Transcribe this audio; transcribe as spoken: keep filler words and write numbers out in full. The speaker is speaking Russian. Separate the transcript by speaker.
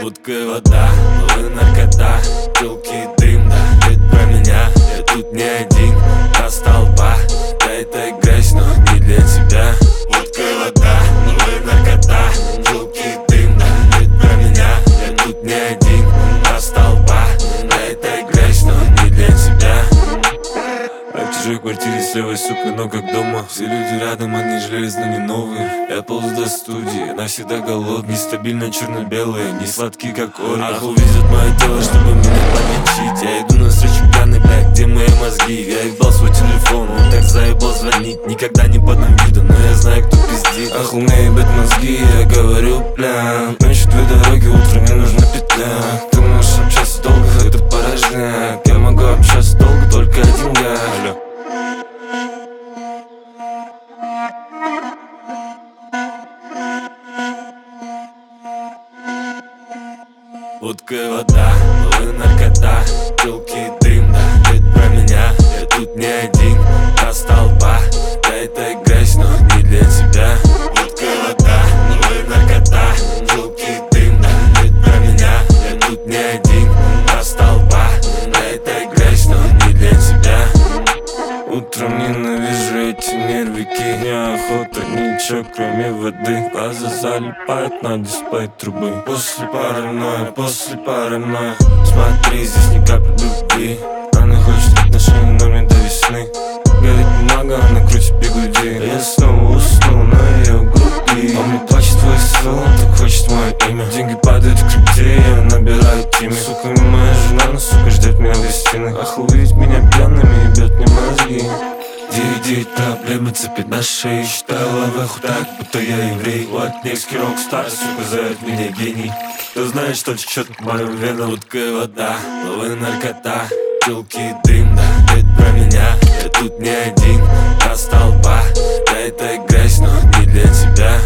Speaker 1: Водка и вода, новая наркота, пилки, дым, да, это про меня. Я тут не один, раз толпа, да это грязь, но не для тебя. Водка и вода, новая наркота, пилки, дым, да, это про меня. Я тут не один, раз толпа, да это грязь, но не для тебя. Я в чужой квартире с левой, сука, но как дома. Все люди рядом, они железно не новые. Я полз до студии, она всегда голодная. Нестабильно черно-белая, не сладкий как ор. Ах, увидят мое тело, чтобы меня подлечить. Я иду навстречу пьяный, блядь, где мои мозги? Я ебал свой телефон, он так заебал звонить. Никогда не подам виду, но я знаю, кто пиздит. Ах, у меня ебать мозги, я говорю, бля. Ночью две дороги, утром мне нужна петля. Ты можешь общаться долго, это порожняк. Я могу общаться долго, только один я. Алло. Водка и вода, новая наркота, пилки, дым, да, это про меня. Я тут не один, раз толпа, да это грязь, но не для тебя. Водка и вода, новая наркота, пилки, дым, да, это про меня. Я тут не один, раз толпа, да это грязь, но не для тебя. Утром ненавижу эти нервики, неохота ничего кроме воды. Глаза залипают на дисплей трубы. После паранойя, после паранойя. Смотри, здесь ни капли любви. Она хочет отношений, но мне до весны. Говорит много, она крутит бигуди. Я снова уснул на ее груди. Он мне плачет твой сон, он так хочет мое имя. Деньги падают в крипте, я набираю тимми. Сука, моя жена, но сука ждет меня в гостиной. Ах, увидеть меня пьяными, ебет мне мозги. Девять-девять проблемы цепи на шее. Считаю лавеху так, будто я еврей. Вот невский рок-стар, сука, зовет меня гений. Кто знает, что течет в моем венам. Водка и вода, новая наркота, пилки и дым, да, это про меня. Я тут не один, раз толпа, да это грязь, но не для тебя.